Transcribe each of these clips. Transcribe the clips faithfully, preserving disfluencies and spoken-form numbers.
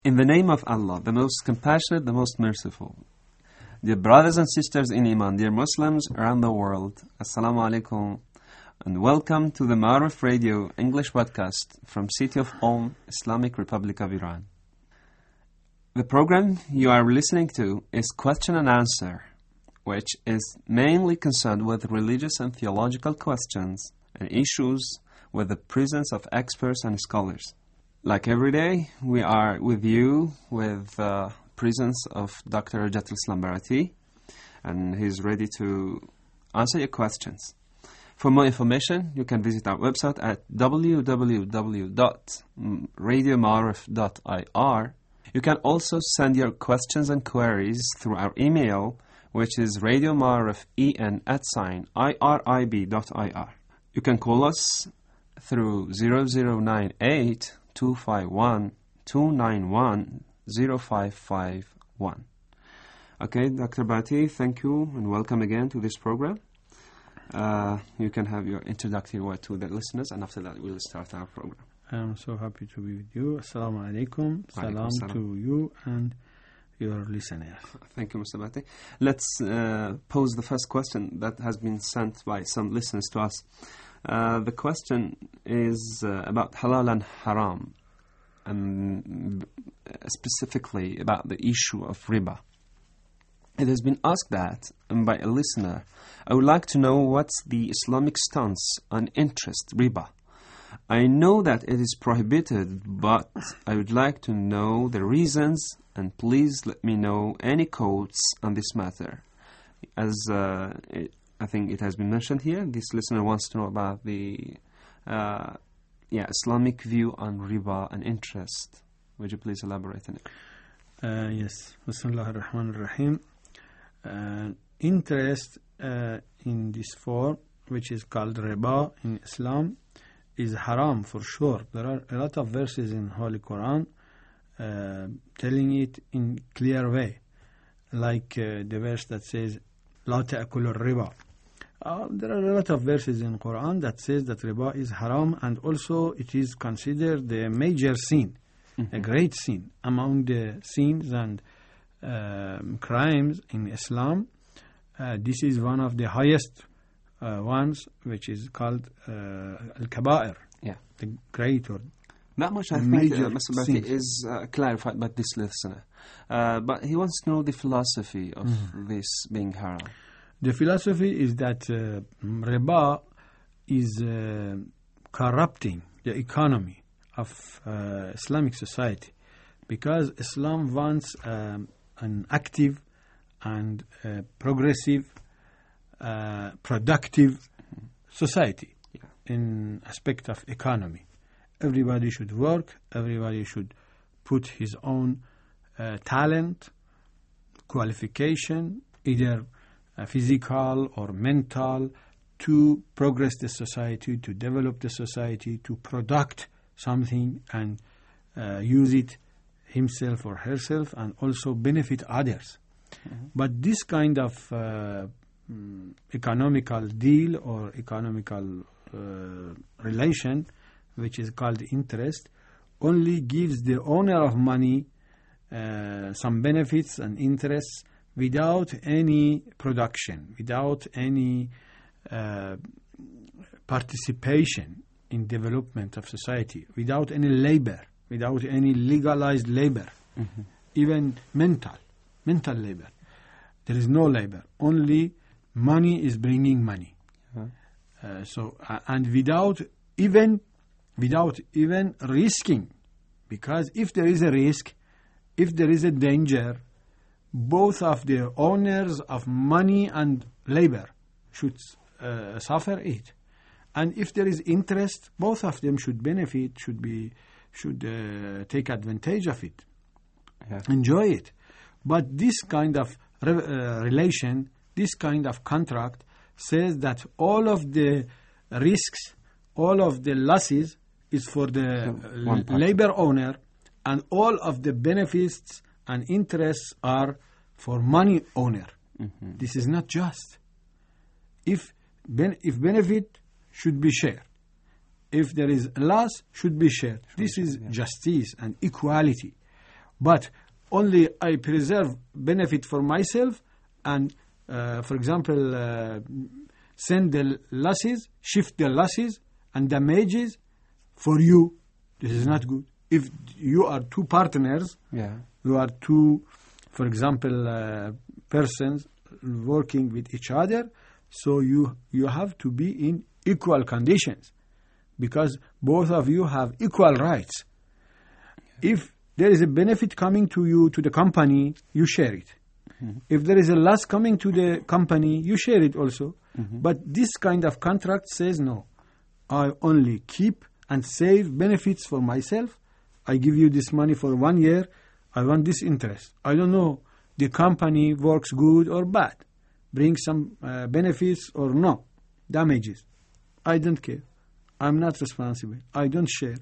In the name of Allah, the most compassionate, the most merciful. Dear brothers and sisters in Iman, dear Muslims around the world, Assalamu alaikum, and welcome to the Ma'arif Radio English podcast from City of Qom, Islamic Republic of Iran. The program you are listening to is Question and Answer, which is mainly concerned with religious and theological questions and issues with the presence of experts and scholars. Like every day, we are with you with the presence of Doctor Rajatul Islam Barati, and he's ready to answer your questions. For more information, you can visit our website at w w w dot radio ma'arif dot i r. You can also send your questions and queries through our email, which is radiomarifen at sign irib dot i r. You can call us through zero zero nine eight two five one two nine one zero five five one. Okay, Doctor Barati, thank you and welcome again to this program. Uh, you can have your introductory word to the listeners, and after that we'll start our program. I'm so happy to be with you. Assalamu alaikum. Salam to you and your listeners. Thank you, Mister Barati. Let's uh, pose the first question that has been sent by some listeners to us. Uh, the question is uh, about halal and haram, and specifically about the issue of riba. It has been asked that um, by a listener. I would like to know what's the Islamic stance on interest, riba. I know that it is prohibited, but I would like to know the reasons, and please let me know any quotes on this matter. As uh, it, I think it has been mentioned here, this listener wants to know about the uh, yeah, Islamic view on riba and interest. Would you please elaborate on it? Uh, yes. Bismillah ar-Rahman ar-Rahim. Uh, interest uh, in this form, which is called riba in Islam, is haram for sure. There are a lot of verses in Holy Quran uh, telling it in clear way, like uh, the verse that says لا تأكلوا الربا. Uh, there are a lot of verses in Quran that says that riba is haram, and also it is considered a major sin, mm-hmm. a great sin among the sins and um, crimes in Islam. Uh, this is one of the highest uh, ones, which is called uh, al-kaba'ir, yeah, the great or that much I think uh, Mister Barati is uh, clarified by this listener, uh, but he wants to know the philosophy of mm-hmm. this being haram. The philosophy is that uh, riba is uh, corrupting the economy of uh, Islamic society, because Islam wants um, an active and uh, progressive, uh, productive mm-hmm. society yeah. in aspect of economy. Everybody should work, everybody should put his own uh, talent, qualification, either Uh, physical or mental, to progress the society, to develop the society, to product something and uh, use it himself or herself, and also benefit others. Mm-hmm. But this kind of uh, mm, economical deal or economical uh, relation, which is called interest, only gives the owner of money uh, some benefits and interests without any production, without any uh, participation in development of society, without any labor, without any legalized labor, mm-hmm. even mental, mental labor. There is no labor. Only money is bringing money. Uh-huh. Uh, so, uh, and without even, without even risking, because if there is a risk, if there is a danger, both of the owners of money and labor should uh, suffer it. And if there is interest, both of them should benefit, should be, should uh, take advantage of it, yeah. enjoy it. But this kind of re- uh, relation, this kind of contract says that all of the risks, all of the losses is for the l- labor owner, and all of the benefits and interests are for money owner. Mm-hmm. This is not just. If ben- if benefit should be shared, if there is loss, should be shared. Should this be, is yeah. justice and equality. But only I preserve benefit for myself and, uh, for example, uh, send the losses, shift the losses and damages for you. This is not good. If you are two partners, Yeah. you are two, for example, uh, persons working with each other, so you you have to be in equal conditions because both of you have equal rights. If there is a benefit coming to you, to the company, you share it. Mm-hmm. If there is a loss coming to the company, you share it also. Mm-hmm. But this kind of contract says no. I only keep and save benefits for myself. I give you this money for one year. I want this interest. I don't know the company works good or bad, brings some uh, benefits or no, damages. I don't care. I'm not responsible. I don't share.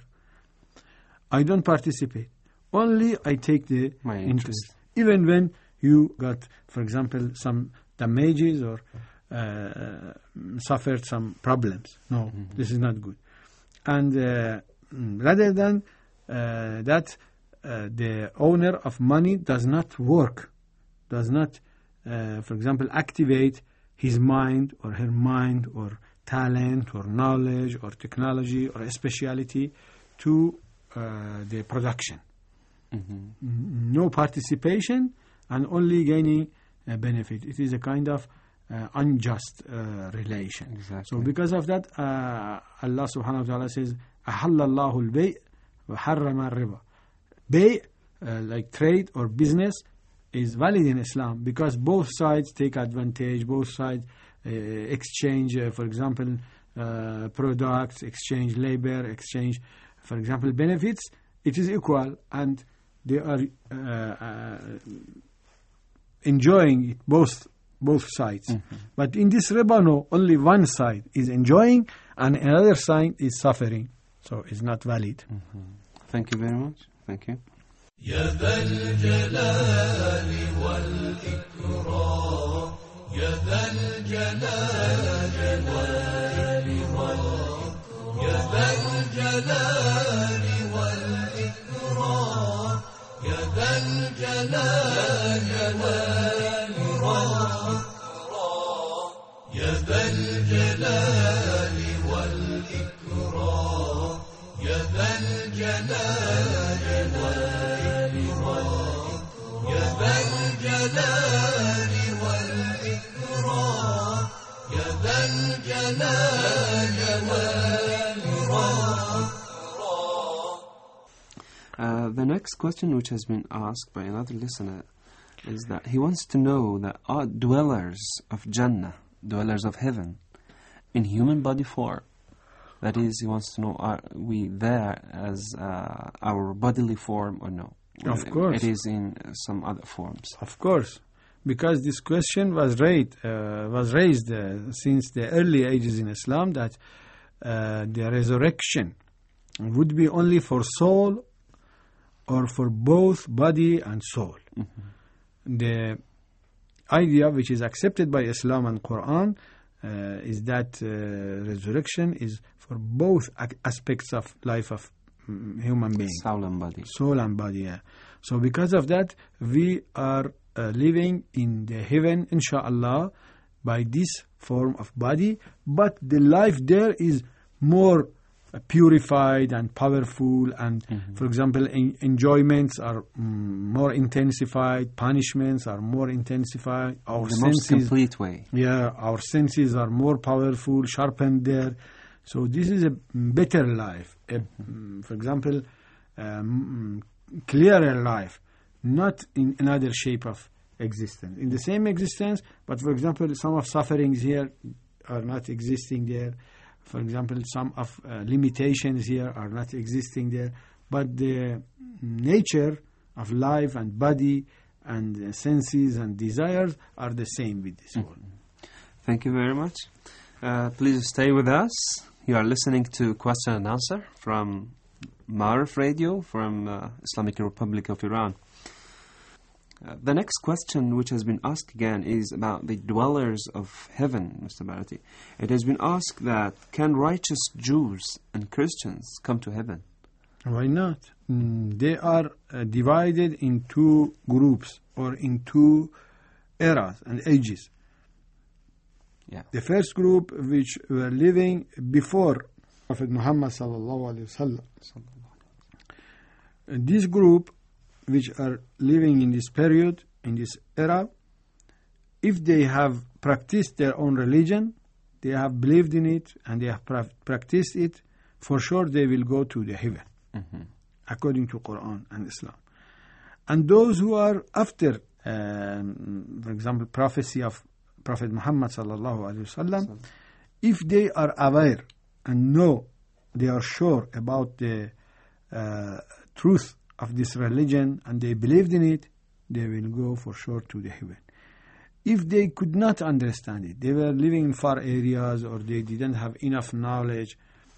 I don't participate. Only I take the My interest. interest. Even when you got, for example, some damages or uh, suffered some problems. No, Mm-hmm. this is not good. And uh, mm, rather than uh, that, uh, the owner of money does not work, does not, uh, for example, activate his mind or her mind or talent or knowledge or technology or a speciality to uh, the production. Mm-hmm. No participation and only gaining a benefit. It is a kind of uh, unjust uh, relation. Exactly. So because of that, uh, Allah subhanahu wa ta'ala says, أَحَلَّ اللَّهُ الْبَيْءَ وَحَرَّمَ الرِّبَى. Bay, uh, like trade or business, is valid in Islam because both sides take advantage, both sides uh, exchange, uh, for example, uh, products, exchange labor, exchange, for example, benefits. It is equal and they are uh, uh, enjoying it, both both sides. Mm-hmm. But in this riba, no, only one side is enjoying and another side is suffering. So it's not valid. Mm-hmm. Thank you very much. Thank you. يا ذا الجلال والإكرام يا ذا الجلال والإكرام يا ذا الجلال والإكرام يا ذا الجلال والإكرام يا ذا الجلال والإكرام يا ذا الجلال يا ذا الجلال والإكرام يا ذا الجلال والإكرام. Uh, the next question, which has been asked by another listener, is that he wants to know that are dwellers of Jannah, dwellers of heaven, in human body form? That is, he wants to know, are we there as uh, our bodily form or no? Of course. It is in uh, some other forms. Of course, because this question was raised, uh, was raised uh, since the early ages in Islam that uh, the resurrection would be only for soul or for both body and soul. Mm-hmm. The idea which is accepted by Islam and Quran uh, is that uh, resurrection is for both ac- aspects of life of mm, human being. Soul and body. Soul and body, yeah. So because of that, we are uh, living in the heaven, inshallah, by this form of body. But the life there is more uh, purified and powerful. And, mm-hmm. for example, en- enjoyments are mm, more intensified. Punishments are more intensified. Our the senses, most complete way. Yeah, our senses are more powerful, sharpened there. So this is a better life. A, mm, for example, um, clearer life, not in another shape of existence. In the same existence, but for example, some of sufferings here are not existing there. For example, some of uh, limitations here are not existing there. But the nature of life and body and uh, senses and desires are the same with this world. Thank you very much. Uh, please stay with us. You are listening to Question and Answer from Ma'arif Radio from uh, Islamic Republic of Iran. Uh, the next question, which has been asked again, is about the dwellers of heaven, Mister Bharati. It has been asked that can righteous Jews and Christians come to heaven? Why not? Mm, they are uh, divided in two groups or in two eras and ages. Yeah. The first group, which were living before Prophet Muhammad sallallahu alaihi wasallam. This group, which are living in this period, in this era, if they have practiced their own religion, they have believed in it, and they have pra- practiced it, for sure they will go to the heaven, Mm-hmm. according to Quran and Islam. And those who are after, um, for example, prophecy of Prophet Muhammad sallallahu alaihi wasallam, if they are aware and know, they are sure about the uh, truth of this religion and they believed in it, they will go for sure to the heaven. If they could not understand it, they were living in far areas, or they didn't have enough knowledge,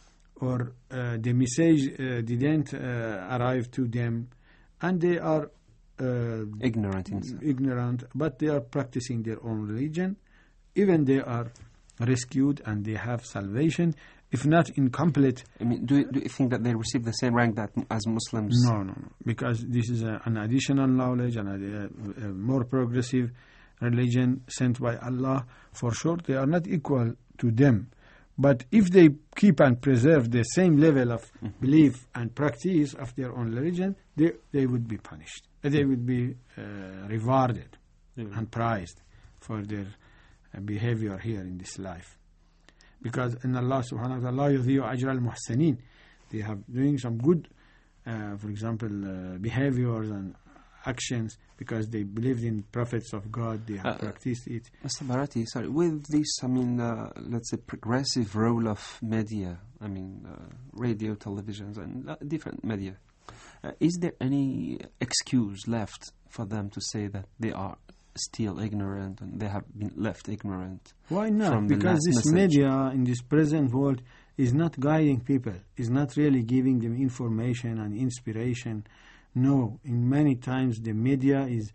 or uh, the message uh, didn't uh, arrive to them, and they are uh, Ignorant in some. ignorant, but they are practicing their own religion, even they are rescued and they have salvation, if not incomplete. I mean, do you, do you think that they receive the same rank that as Muslims? No, no, no, because this is a, an additional knowledge and a, a, a more progressive religion sent by Allah. For sure, they are not equal to them. But if they keep and preserve the same level of Mm-hmm. belief and practice of their own religion, they, they would be punished. They would be uh, rewarded Yeah. and prized for their uh, behavior here in this life. Because in Allah subhanahu wa ta'ala, يُضِيعُ أَجْرَ الْمُحْسَنِينَ, they have doing some good, uh, for example, uh, behaviors and actions, because they believed in prophets of God, they have Uh, practiced it. Mister Bharati, sorry, with this, I mean, uh, let's say, progressive role of media, I mean, uh, radio, televisions, and uh, different media, uh, is there any excuse left for them to say that they are still ignorant and they have been left ignorant? Why not? From the Because last this message. media in this present world is not guiding people, is not really giving them information and inspiration. No, in many times the media is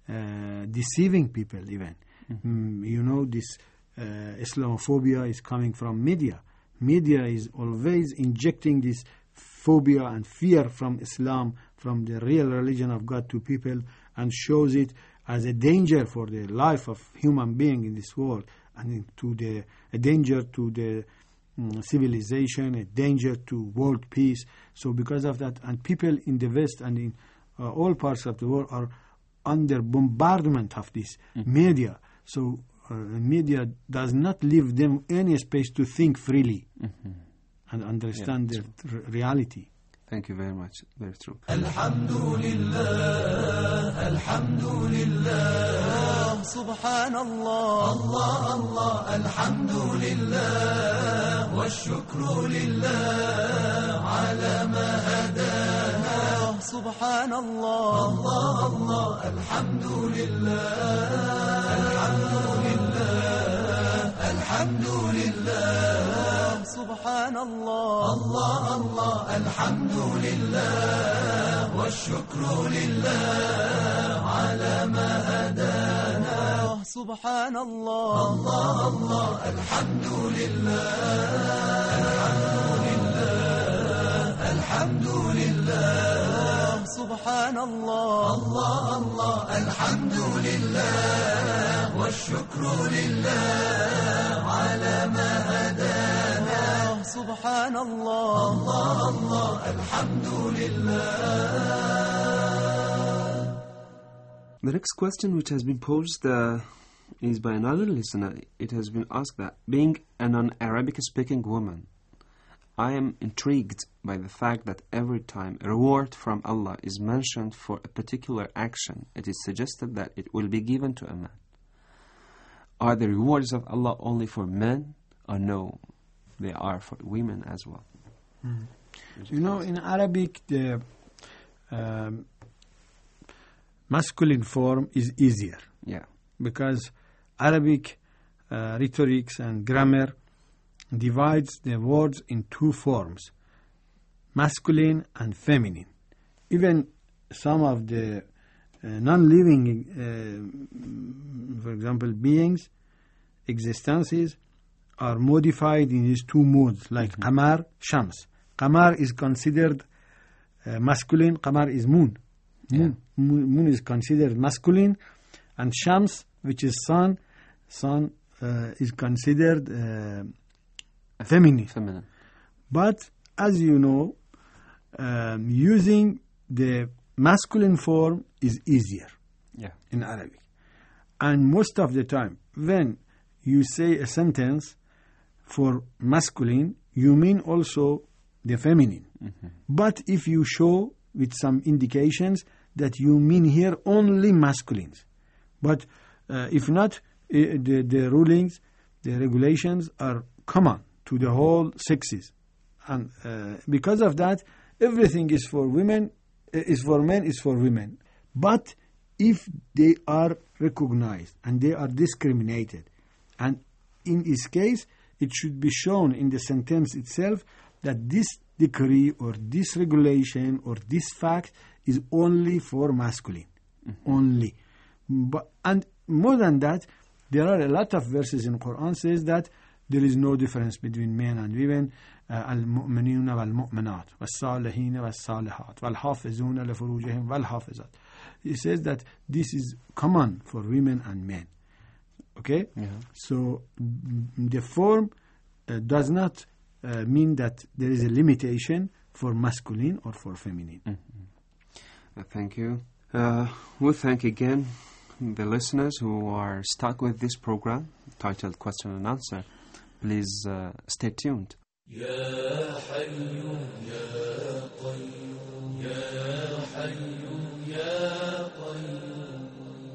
uh, deceiving people even. Mm-hmm. Mm, you know, this uh, Islamophobia is coming from media. Media is always injecting this phobia and fear from Islam, from the real religion of God to people, and shows it as a danger for the life of human being in this world, and to the a danger to the um, civilization, a danger to world peace. So because of that, and people in the West and in uh, all parts of the world are under bombardment of this Mm. media. So uh, media does not leave them any space to think freely Mm-hmm. and understand Yeah, their r- reality. Thank you very much. Very true. الحمد لله الحمد لله سبحان الله الله الله الحمد لله والشكر لله على ما هدانا سبحان الله الله الله الحمد لله الحمد لله الحمد لله سبحان الله الله الله الحمد لله والشكر لله على ما هدانا سبحان الله الله الله الحمد لله الحمد لله الحمد لله سبحان الله الله الله الحمد لله والشكر لله على ما هدانا سبحان الله الله الله الحمد لله. The next question, which has been posed, uh, is by another listener. It has been asked that, being a non-Arabic speaking woman, I am intrigued by the fact that every time a reward from Allah is mentioned for a particular action, it is suggested that it will be given to a man. Are the rewards of Allah only for men, or no, they are for women as well? Mm. You know, in Arabic, the um, masculine form is easier, Yeah. because Arabic uh, rhetorics and grammar divides the words in two forms, masculine and feminine. Even some of the uh, non-living, uh, for example, beings, existences, are modified in these two modes, like Mhm. Qamar, Shams. Qamar is considered uh, masculine, qamar is moon. Moon. Yeah. moon. Moon is considered masculine, and shams, which is sun, sun uh, is considered uh, feminine. Feminine. But as you know, um, using the masculine form is easier Yeah. in Arabic. And most of the time, when you say a sentence for masculine, you mean also the feminine. Mm-hmm. But if you show with some indications that you mean here only masculines. But uh, if not, uh, the, the rulings, the regulations are common to the whole sexes. And uh, because of that, everything is for women, uh, is for men, is for women. But if they are recognized and they are discriminated, and in this case, it should be shown in the sentence itself that this decree or this regulation or this fact is only for masculine. Mm-hmm. Only. But, and more than that, there are a lot of verses in Quran says that there is no difference between men and women. المؤمنين والمؤمنات والصالحين والصالحات والحافظون لفروجهم والحافظات. He says that this is common for women and men. Okay? Yeah. So the form uh, does not uh, mean that there is a limitation for masculine or for feminine. Mm-hmm. Uh, thank you. Uh, we'll thank again the listeners who are stuck with this program titled Question and Answer. Please uh, stay tuned. يا حي يا قيوم يا حي يا قيوم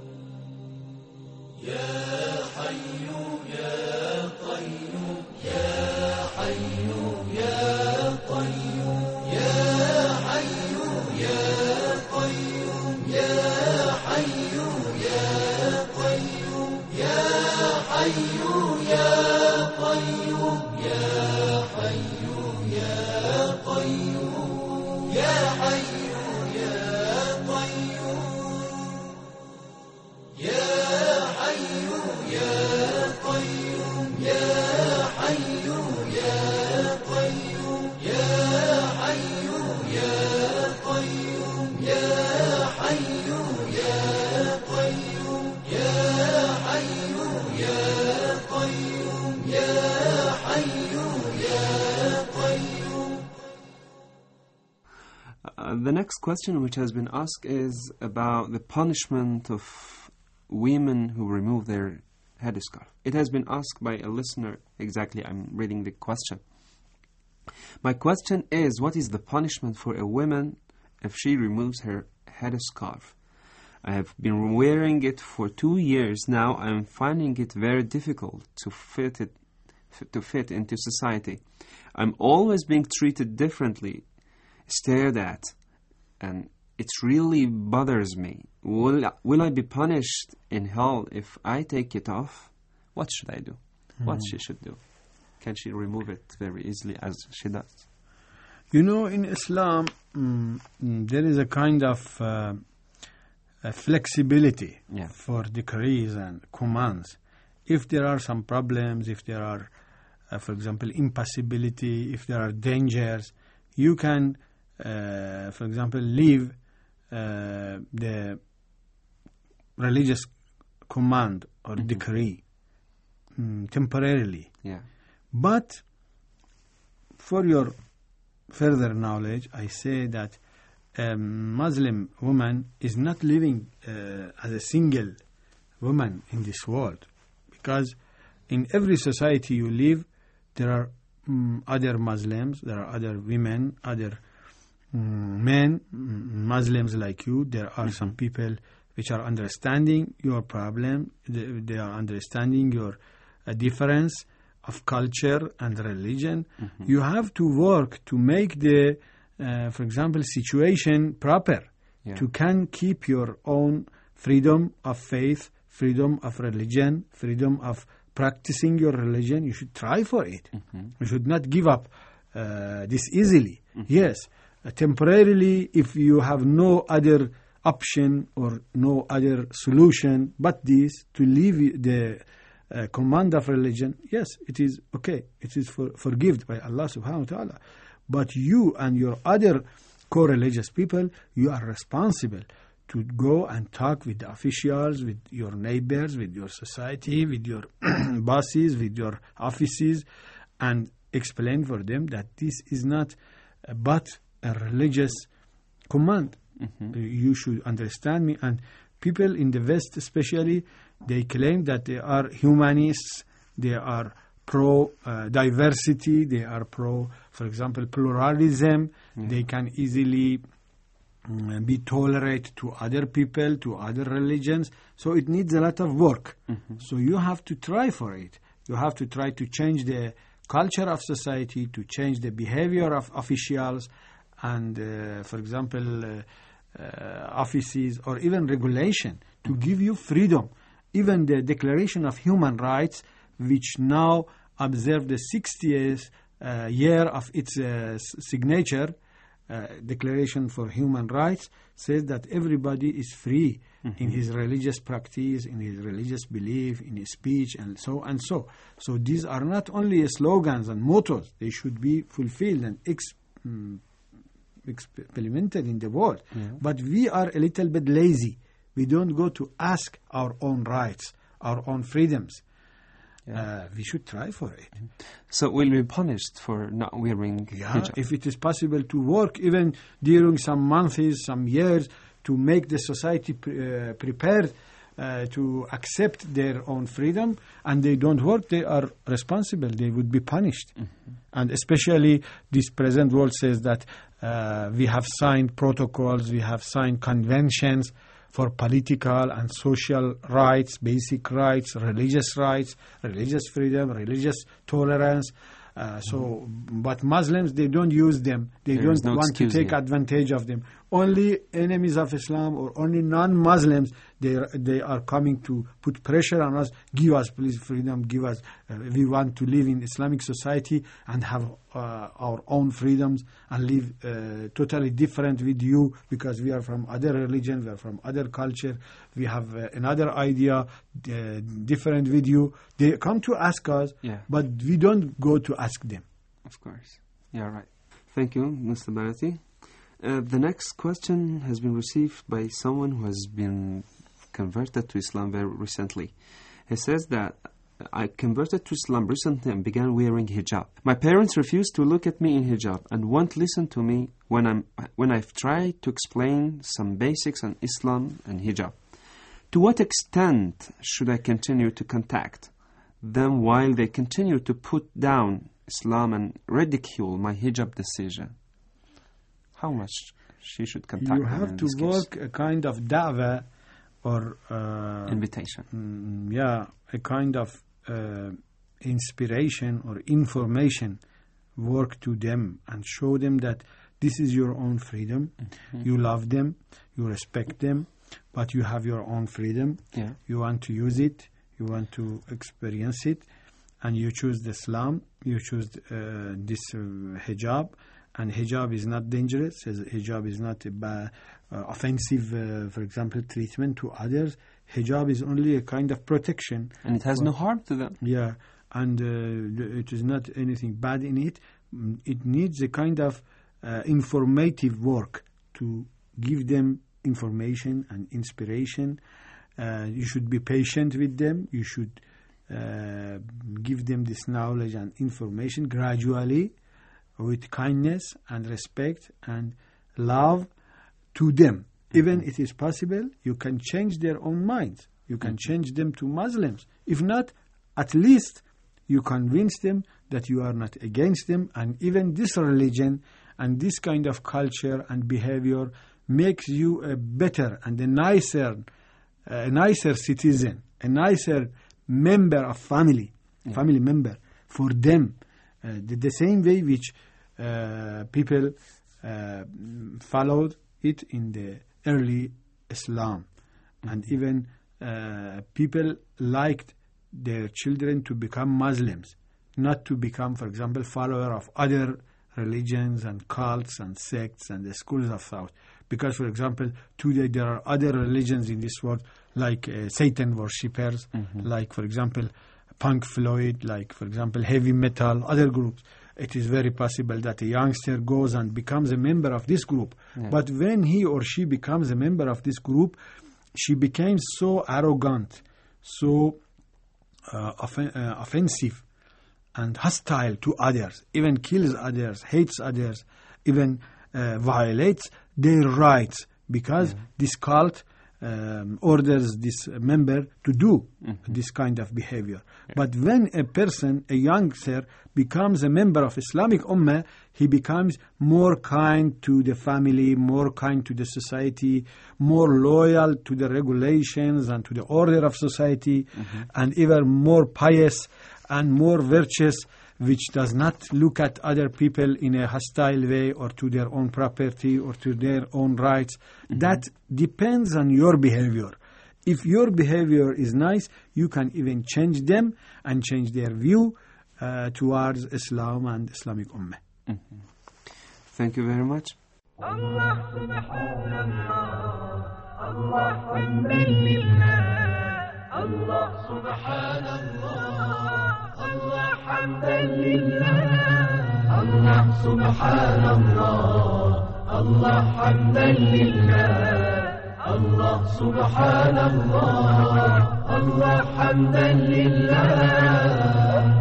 يا حي يا قيوم يا حي يا قيوم يا حي يا قيوم يا حي يا قيوم يا حي يا قيوم يا حي يا قيوم يا حي يا قيوم يا حي يا قيوم يا حي يا قيوم يا حي يا قيوم يا حي يا قيوم يا حي يا قيوم يا حي يا قيوم. Uh, the next question which has been asked is about the punishment of women who remove their headscarf. It has been asked by a listener. Exactly, I'm reading the question. My question is, what is the punishment for a woman if she removes her headscarf? I have been wearing it for two years now. I am finding it very difficult to fit it to fit into society. I'm always being treated differently, stared at, and it really bothers me. Will, will I be punished in hell if I take it off? What should I do? Mm. What she should do? Can she remove it very easily as she does? You know, in Islam, mm, there is a kind of uh, a flexibility yeah. for decrees and commands. If there are some problems, if there are, uh, for example, impossibility, if there are dangers, you can, uh, for example, leave uh, the religious command or mm-hmm. decree mm, temporarily. Yeah. But for your further knowledge, I say that a Muslim woman is not living uh, as a single woman in this world, because in every society you live, there are um, other Muslims, there are other women, other um, men, um, Muslims like you. There are mm-hmm. some people which are understanding your problem. They, they are understanding your uh, difference of culture and religion. Mm-hmm. You have to work to make the, uh, for example, situation proper. Yeah. To can keep your own freedom of faith, freedom of religion, freedom of practicing your religion. You should try for it. Mm-hmm. You should not give up uh, this easily. Mm-hmm. Yes, uh, temporarily, if you have no other option or no other solution but this, to leave the uh, command of religion, yes, it is okay. It is for, forgiven by Allah subhanahu wa ta'ala. But you and your other co-religious people, you are responsible to go and talk with the officials, with your neighbors, with your society, with your bosses, with your offices, and explain for them that this is not uh, but a religious command. Mm-hmm. You should understand me. And people in the West especially, they claim that they are humanists, they are pro-diversity, uh, they are pro, for example, pluralism. Mm-hmm. They can easily um, be tolerant to other people, to other religions. So it needs a lot of work. Mm-hmm. So you have to try for it. You have to try to change the culture of society, to change the behavior of officials and, uh, for example, uh, uh, offices or even regulation to give you freedom. Even the Declaration of Human Rights, which now observe the sixtieth uh, year of its uh, signature, uh, Declaration for Human Rights, says that everybody is free mm-hmm. in his religious practice, in his religious belief, in his speech, and so and so. So these are not only slogans and mottos, they should be fulfilled and ex- um, implemented in the world. Yeah. But we are a little bit lazy. We don't go to ask our own rights, our own freedoms. Yeah. Uh, we should try for it. So we'll be punished for not wearing yeah, hijab. If it is possible to work even during some months, some years, to make the society pre- uh, prepared uh, to accept their own freedom, and they don't work, they are responsible. They would be punished. Mm-hmm. And especially this present world says that uh, we have signed protocols, we have signed conventions for political and social rights, basic rights, religious rights, religious freedom, religious tolerance. Uh, so, mm-hmm. But Muslims, they don't use them. They there don't no want to take here. advantage of them. Only enemies of Islam or only non-Muslims, they are, they are coming to put pressure on us. Give us, please, freedom. Give us. Uh, we want to live in Islamic society and have uh, our own freedoms and live uh, totally different with you because we are from other religion, we are from other culture, we have uh, another idea, uh, different with you. They come to ask us, yeah. but we don't go to ask them. Of course. Yeah, right. Thank you, Mister Barati. Uh, the next question has been received by someone who has been converted to Islam very recently. He says that I converted to Islam recently and began wearing hijab. My parents refused to look at me in hijab and won't listen to me when I'm when I've tried to explain some basics on Islam and hijab. To what extent should I continue to contact them while they continue to put down Islam and ridicule my hijab decision? How much she should contact you them have in to this work case? a kind of da'wah or uh, invitation. Mm, yeah, a kind of uh, inspiration or information work to them and show them that this is your own freedom. Mm-hmm. You love them, you respect them, but you have your own freedom. Yeah. You want to use it, you want to experience it, and you choose Islam, you choose uh, this uh, hijab. And hijab is not dangerous. Hijab is not a ba- uh, offensive, uh, for example, treatment to others. Hijab is only a kind of protection. And it has for, no harm to them. Yeah, and uh, it is not anything bad in it. It needs a kind of uh, informative work to give them information and inspiration. Uh, you should be patient with them. You should uh, give them this knowledge and information gradually, with kindness and respect and love to them. Mm-hmm. Even it is possible, you can change their own minds. You can mm-hmm. change them to Muslims. If not, at least you convince them that you are not against them, and even this religion and this kind of culture and behavior makes you a better and a nicer, a nicer citizen, a nicer member of family, yeah. family member for them. Uh, the, the same way which uh, people uh, followed it in the early Islam. Mm-hmm. And even uh, people liked their children to become Muslims, not to become, for example, follower of other religions and cults and sects and the schools of thought. Because, for example, today there are other religions in this world, like uh, Satan worshippers, mm-hmm. like, for example, Punk Floyd, like, for example, heavy metal, other groups. it is very possible that a youngster goes and becomes a member of this group. Yeah. But when he or she becomes a member of this group, she becomes so arrogant, so uh, offen- uh, offensive and hostile to others, even kills others, hates others, even uh, violates their rights, because Mm-hmm. this cult um, orders this member to do mm-hmm. this kind of behavior. Yeah. But when a person, a youngster, becomes a member of Islamic Ummah, he becomes more kind to the family, more kind to the society, more loyal to the regulations and to the order of society, mm-hmm. and even more pious and more virtuous, which does not look at other people in a hostile way or to their own property or to their own rights. Mm-hmm. That depends on your behavior. If your behavior is nice, you can even change them and change their view uh, towards Islam and Islamic Ummah. Mm-hmm. Thank you very much. Allah subhanallah, Allah hamdalillah, Allah subhanallah, Allah hamdalillah, Allah subhanallah, Allah hamdalillah, Allah subhanallah, Allah hamdalillah.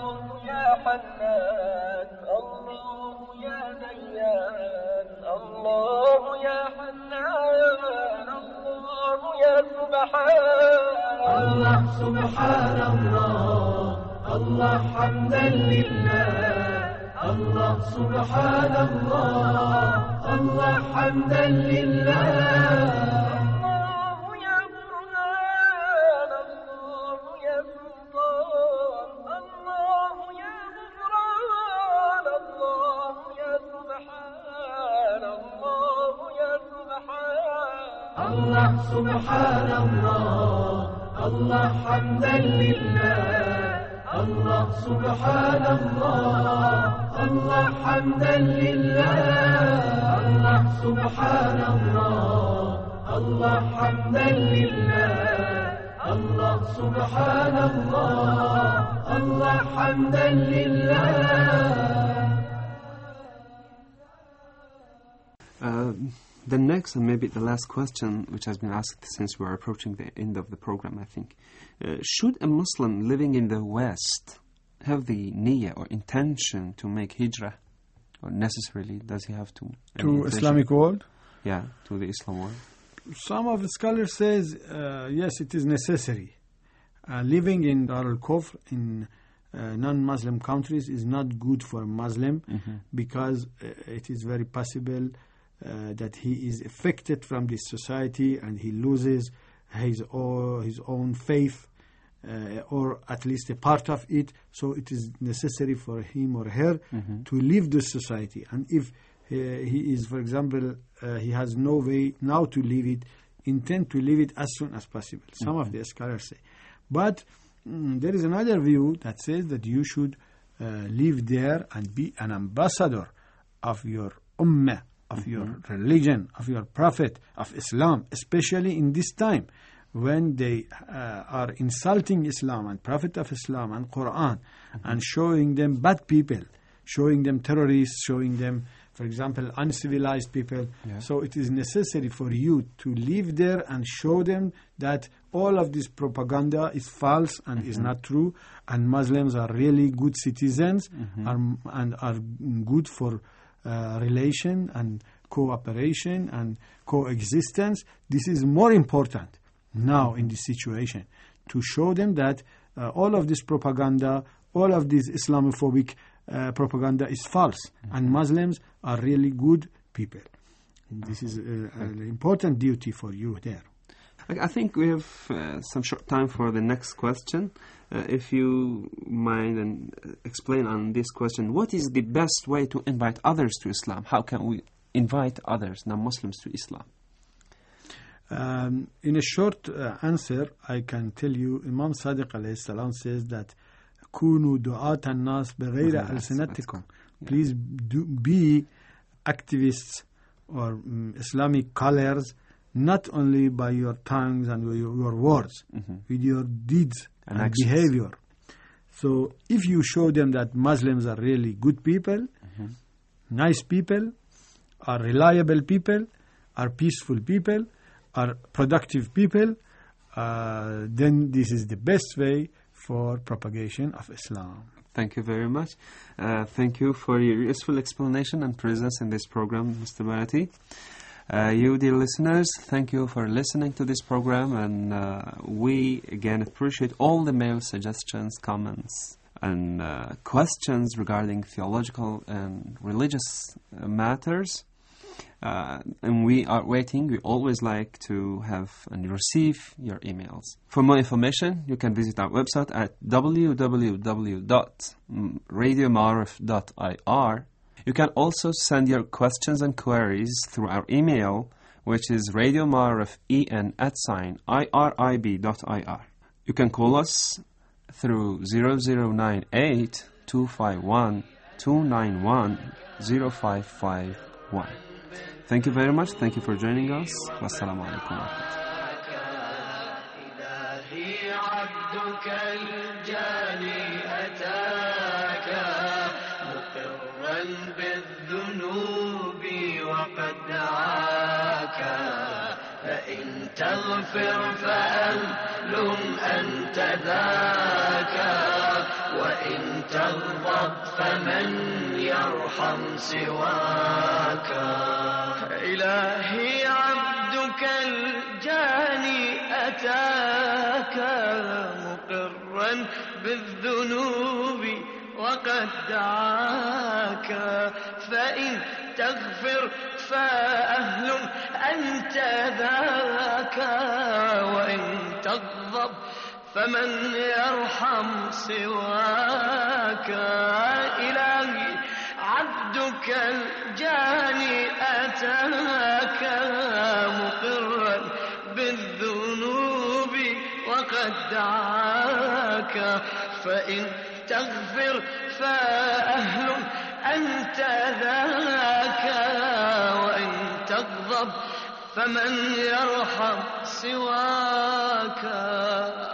Allah subhanallah, Allah hamdalillah, Allah subhanallah, Allah hamdalillah. Allah ya Burhan, Allah ya Sultan, Allah ya Ghufran, Allah ya Subhan, Allah ya Subhan. Allah subhanallah, Allah hamdalillah, Allah subhanallah, Allah hamdalillah, Allah subhanallah, Allah hamdalillah, Allah subhanallah, Allah hamdalillah. Uh, the next and maybe the last question, which has been asked since we are approaching the end of the program, I think. Uh, should a Muslim living in the West have the niyyah or intention to make hijrah? Or necessarily does he have to? To Islamic world? Yeah, to the Islam world. Some of the scholars says, uh, yes, it is necessary. Uh, living in Dar al-Kufr, in uh, non-Muslim countries, is not good for a Muslim, mm-hmm. because uh, it is very possible Uh, that he is affected from this society and he loses his own, his own faith, uh, or at least a part of it. So it is necessary for him or her mm-hmm. to leave the society. And if uh, he is, for example, uh, he has no way now to leave it, intend to leave it as soon as possible. Some mm-hmm. of the scholars say. But mm, there is another view that says that you should uh, live there and be an ambassador of your ummah, of mm-hmm. your religion, of your prophet, of Islam, especially in this time when they uh, are insulting Islam and Prophet of Islam and Quran, mm-hmm. and showing them bad people, showing them terrorists, showing them, for example, uncivilized people. Yeah. So it is necessary for you to live there and show them that all of this propaganda is false and mm-hmm. is not true, and Muslims are really good citizens, mm-hmm. are, and are good for Uh, relation and cooperation and coexistence. This is more important now in this situation, to show them that uh, all of this propaganda, all of this Islamophobic uh, propaganda is false, mm-hmm. and Muslims are really good people. And this is uh, an important duty for you there. I think we have uh, some short time for the next question. Uh, if you mind and explain on this question, what is the best way to invite others to Islam? How can we invite others, non-Muslims, to Islam? Um, in a short uh, answer, I can tell you, Imam Sadiq alayhi salam says that كونوا دعاة الناس بغير ألسنتكم. Please do be activists or um, Islamic colors, not only by your tongues and your, your words, mm-hmm. with your deeds and, and behavior. So if you show them that Muslims are really good people, mm-hmm. nice people, are reliable people, are peaceful people, are productive people, uh, then this is the best way for propagation of Islam. Thank you very much. Uh, thank you for your useful explanation and presence in this program, Mister Marati. Uh, you, dear listeners, thank you for listening to this program, and uh, we again appreciate all the mail suggestions, comments, and uh, questions regarding theological and religious uh, matters. Uh, and we are waiting. We always like to have and receive your emails. For more information, you can visit our website at w w w dot radio ma'arif dot i r. You can also send your questions and queries through our email, which is radioma'arif at sign irib dot i r. You can call us through zero zero nine eight two five one two nine one zero five five one. Thank you very much. Thank you for joining us. Wassalamu alaikum wa فإن تغفر فأهل أنت ذاك وإن تغضب فمن يرحم سواك إلهي عبدك الجاني أتاك مقرا بالذنوب وقد دعاك فإن تغفر فأهل أنت ذاك وإن تغضب فمن يرحم سواك إلهي عبدك الجاني أتاك مقرا بالذنوب وقد دعاك فإن تغفر فأهل أنت ذاك وإن تغضب فمن يرحم سواك